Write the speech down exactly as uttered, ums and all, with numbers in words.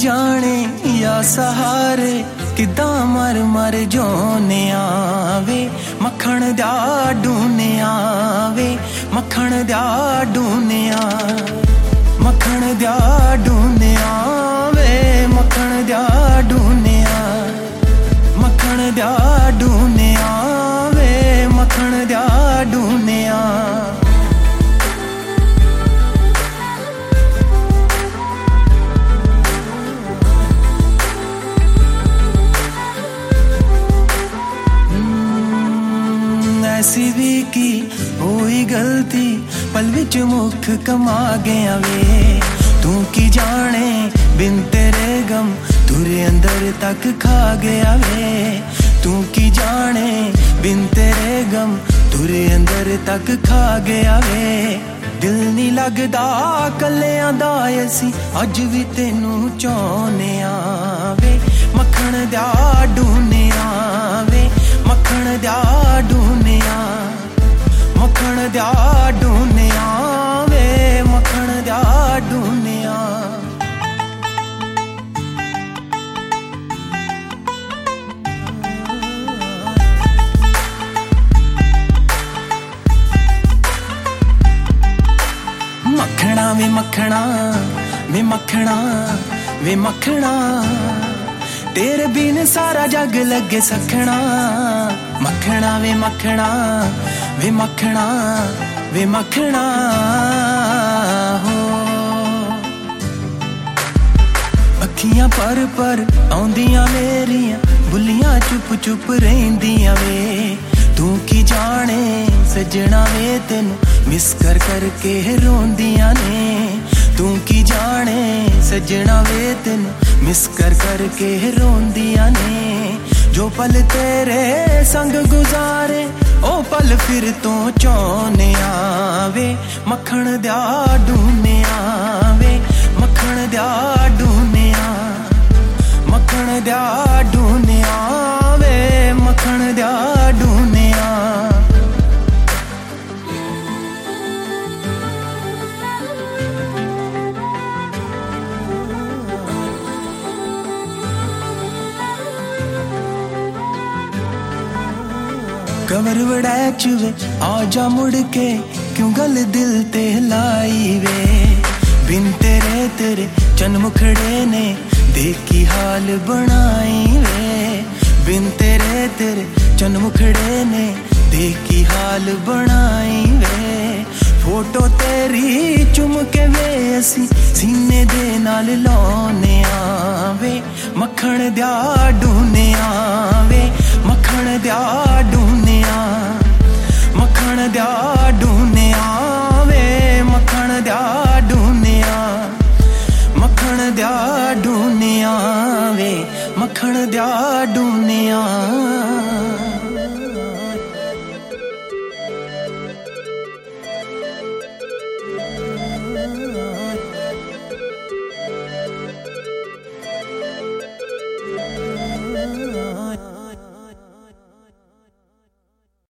जाने या सहारे किदां मर मर जोने आवे मक्खण दा डूने आवे मक्खण दा डूने आ मक्खण दा डूने आवे मक्खण दा डूने आ मक्खण दा डूने आवे मक्खण दा डूने आ ऐसी भी की होई गलती पल विच मुख कमा गया वे तू की जाने बिन तेरे गम तुरे अंदर तक खा गया वे तू की जाने बिन तेरे गम तुरे अंदर तक खा गया वे दिल नहीं लगदा कलियां दा असी अज भी तेनू चाहने आवे मक्खण दा डूने आवे मक्खण दा डूने आ मक्खण दा डूने आवे मक्खण दा डूने आ मक्खणा वे मक्खणा वे मक्खणा वे मक्खणा तेरे बिन सारा जग लगे सखना मक्खणा वे मक्खणा वे मक्खणा वे मक्खणा हो अखियां पर पर आउंदियां मेरियां बुलियां चुप चुप रहिंदियां वे तू की जाने सजना वे तेनू मिस कर करके रोंदियां ने तू की जाने सजना वे तेनू मिस कर करके रोंदियां ने जो पल तेरे संग गुजारे ओ पल फिर तो चौने आवे मक्खण दा डूने आवे मक्खण दा डूने आ मक्खण दा डूने आवे मक्खण दा डूने आ कवर वड़ैच वे आजा मुड़ के क्यों गल दिल ते लाई वे बिन तेरे तेरे चन मुखड़े ने देखी हाल बनाई वे बिन तेरे तेरे चन मुखड़े ने देखी हाल बनाई वे फोटो तेरी चुम के वे असी सीने दे नाल लाने आवे मक्खण दा डूने आवे मक्खण दा